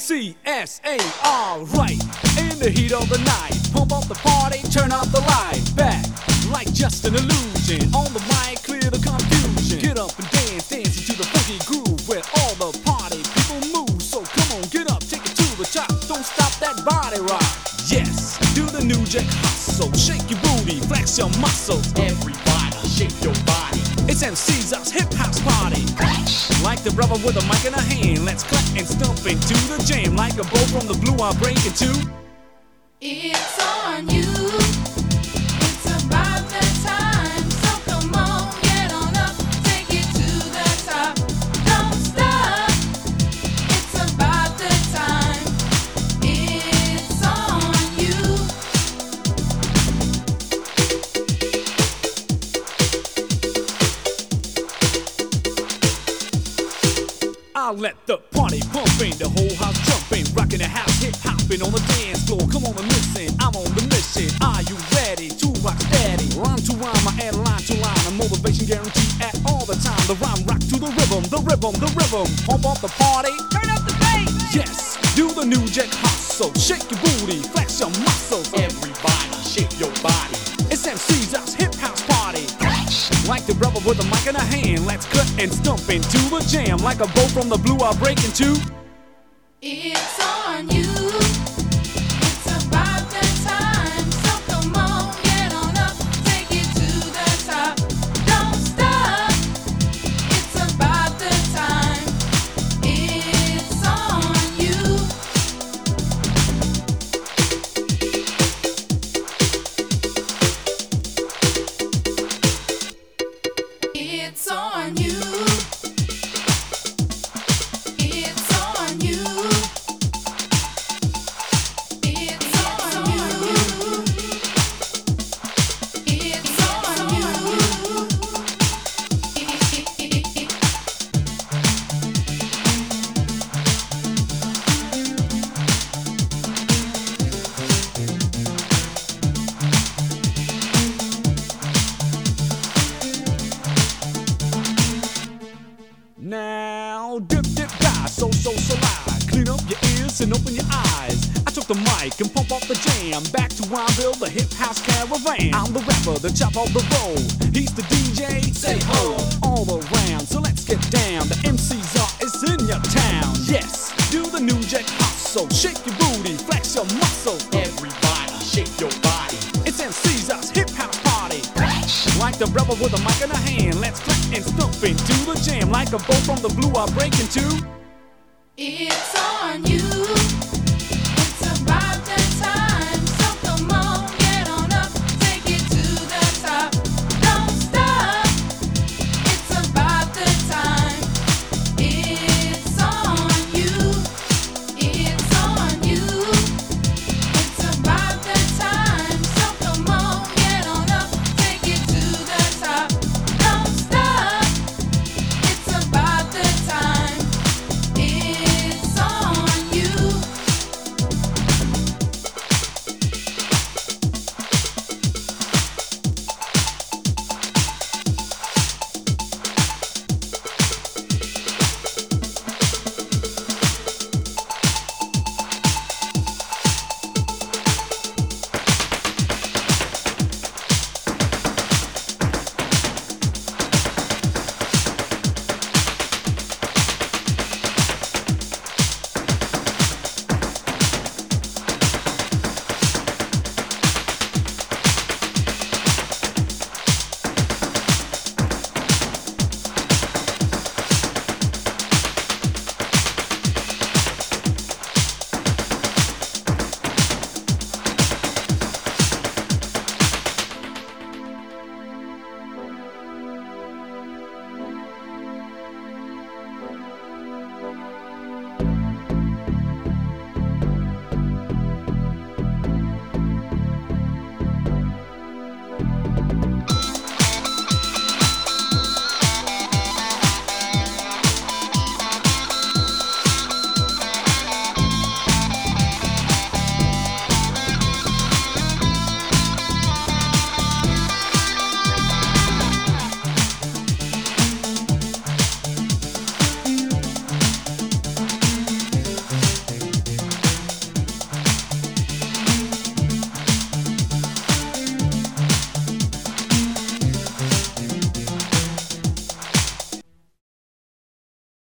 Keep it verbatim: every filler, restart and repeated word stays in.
C S A, alright. In the heat of the night, pump up the party, turn up the light. Back, like just an illusion. On the mic, clear the confusion. Get up and dance, dance into the funky groove where all the party people move. So come on, get up, take it to the top. Don't stop that body rock. Yes, do the New Jack Hustle. Shake your booty, flex your muscles. Everybody, shake your body. It's M C's us hip house party. Like the brother with a mic in a hand, let's clap and stomp into the jam. Like a bolt from the blue, I'll break into. It's on you. It's about that time. So come on, get on up, take it to the top. Don't stop. It's about the time. It's on you. I'll let the party pumping, the whole house jumping, rocking the house, hip hopping on the dance floor. Come on and listen, I'm on the mission. Are you ready to rock steady? Rhyme to rhyme, I add line to line, a motivation guarantee at all the time. The rhyme rock to the rhythm, the rhythm, the rhythm. Pump up the party, Turn up the bass. yes. Do the New Jack Hustle, shake your booty, flex your muscles. Everybody, shake your body. It's M C's us hip house party. Like the brother with a mic in a hand, let's cut and stomp into the jam. Like a bolt from the blue, I'll break into. It's on you. It's about that time. So come on, get on up, take it to the top. Don't stop. It's about the time. It's on you. It's on you. It's on you. It's on you. It's on you. Now, dip, dip, die, so, so, so loud. Clean up your ears and open your eyes. I took the mic and pump up the jam. Back to Wineville, the hip house caravan. I'm the rapper, the chop of the roll. He's the D J, say ho, all around. So let's get down. The M C's are is in your town. Yes, do the New Jack Hustle. Shake your booty, flex your muscles. Everybody, shake your body. It's M C's us hip house party. Like the brother with a mic in a hand, let's clap and stomp into the jam. Like a bolt from the blue, I'll break into. It's on you.